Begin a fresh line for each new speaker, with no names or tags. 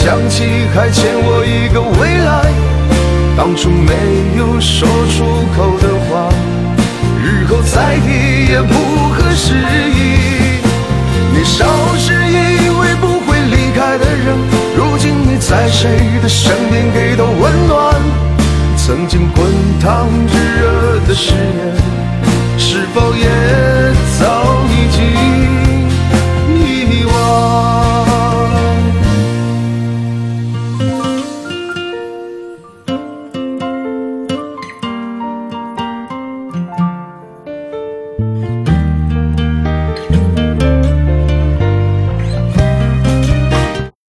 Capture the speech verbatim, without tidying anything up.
想起还欠我一个未来，当初没有说出口的话，日后再提也不合时宜。年少时以为不会离开的人，如今你在谁的身边给到温暖？曾经滚烫炙热的誓言，是否也